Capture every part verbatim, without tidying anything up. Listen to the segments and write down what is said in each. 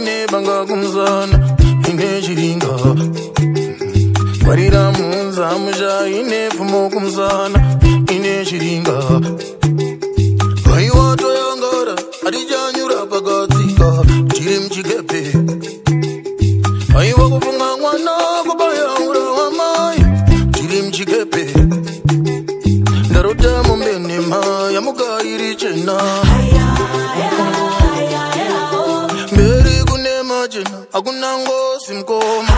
ine banga kumzana ine chiringa warira munza musha ine fumo kumzana ine chiringa aiwa toyangara adijanyura pakatsika chiri mchikepe aiwa kufunga mwana kubayaura wamai chiri mchikepe ndarota mombenema yamugairi chena mberi kune machena akuna ngosi mkoma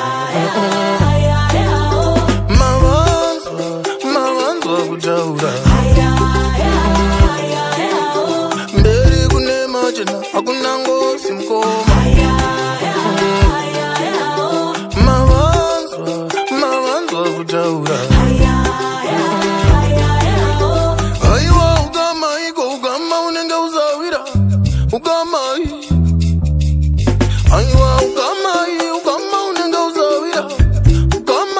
mavanzwa mavanzwa kutaura mberi kune machena akuna ngosi mkoma mavanzwa mavanzwa kutaura aiwa ugama iko ugama unenge uzawira ugama aiwa ugama ugama unenge uzawira ugama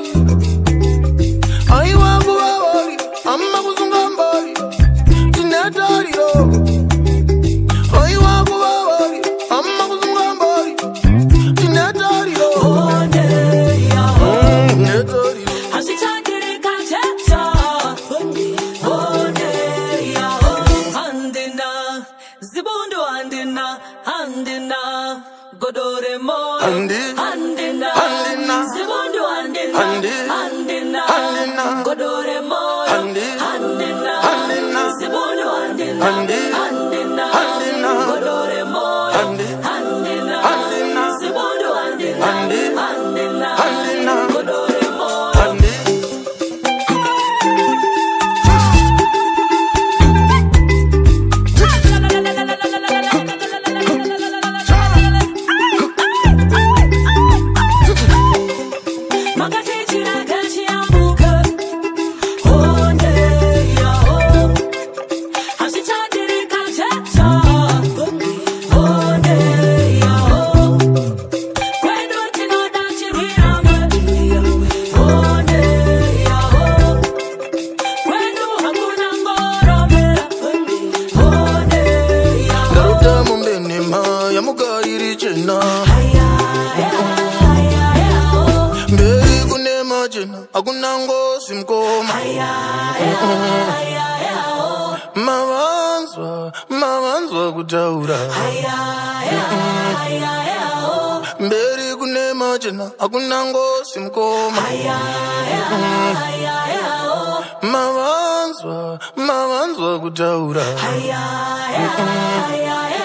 aiwa kuwawari amma kuzunga mbari tinetariro aiwa kuwawari amma kuzunga mbari tinetariro Andi, andina, andina, zibondo andina, andi, andina, andina, godore mo, andi, andina, andina, zibondo andina, andi, andina, andina, godore mo, andi, andina, andina, zibondo andina, andi, andina, andina, godore mo, andi. Akuna ngosi mkoma mavanzwa mavanzwa kutaura mberi kune machena akuna ngosi mkoma mavanzwa mavanzwa kutaura